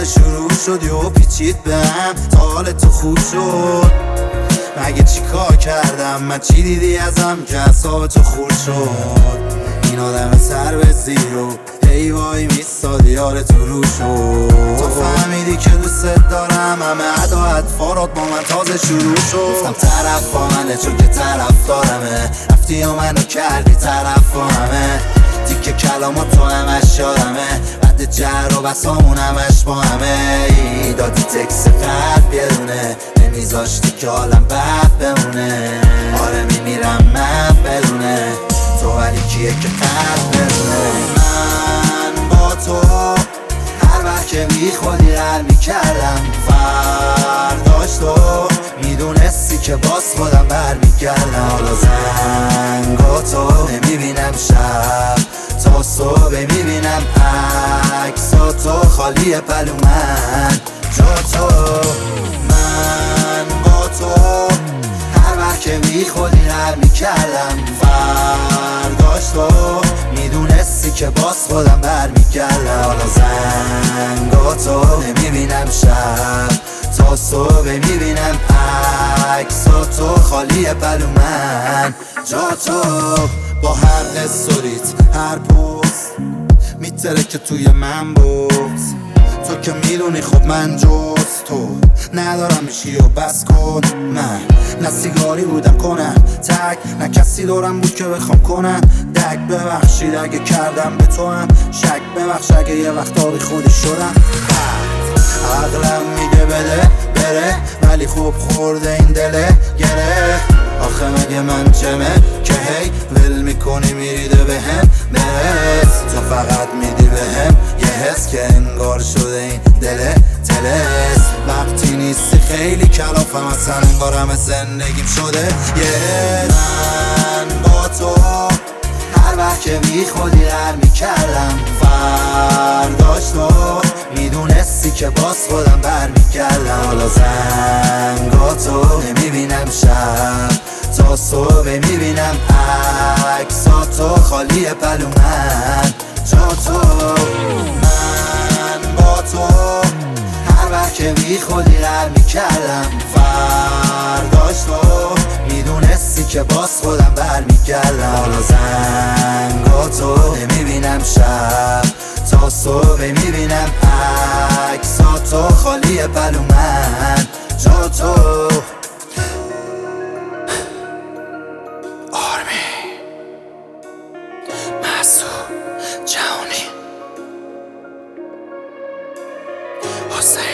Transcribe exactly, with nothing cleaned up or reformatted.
تازه شروع شد یهو پیچید بهم تا حال تو خوب شد. مگه چی کار کردم من؟ چی دیدی ازم که اعصاب تو خورد شد؟ این آدم سر به زیرو ای وای میستاد یار تو رو شد. تو فهمیدی که دوست دارم، همه ادا اطفارات با من تازه شروع شد. گفتم طرف با منه چون که طرف دارمه، رفتی و منو کردی طرف با همه. تیکه کلامات تو همش یادمه، بعد جر و بسامون همش با همه. ای دادی تکس قلب یه دونه، نمیذاشتی که حالم بد بمونه. آره میمیرم من بدونه تو، ولی کیه که قلب بدونه؟ من با تو هر وقت که بی خودی رل میکردم، فرداش تو میدونستی که باز خودم برمیگردم. حالا زنگا تو نمیبینم، شب تا صبح میبینم عکساتو خالی پلو من جا تو. من با تو هر وقت که بی خودی رل میکردم، فرداش تو میدونستی که باز خودم برمیگردم. حالا زنگا تو نمیبینم، شب تا صبح میبینم عکساتو خالی پلو من جا تو. با هر استوریت هر پوست میتره که توی من بوز. تو که میدونی خب من جز تو ندارم میشی و بس کن. من نه سیگاری بودم کنم تک، نه کسی دورم بود که بخوام کنم دک. ببخشید اگه کردم به تو هم شک، ببخش اگه یه وقتا بی خودی شدم. عقلم میگه بده بره، ولی خوب خورده این دله گره. آخه مگه من جمه که هی ول میکنی میریده بهم برس. تو فقط میدی بهم یه حس که انگار شده این دله تلس. وقتی نیستی خیلی کلافم اصلا، انگار همه زندگیم شده یه. من با تو هر وقت که بی خودی رل میکردم، فرداش تو میدونستی که باز خودم برمیگردم. حالا زنگا تو نمیبینم، شب تا صبح میبینم عکساتو خالی پلو من جا تو. من با تو هر وقت که بی خودی رل میکردم، فرداش تو میدونستی که باز خودم برمیگردم. حالا زنگا تو نمیبینم، شب تا صبح میبینم عکساتو خالی پلو من جا تو. آرمی مسعود جهانی حسین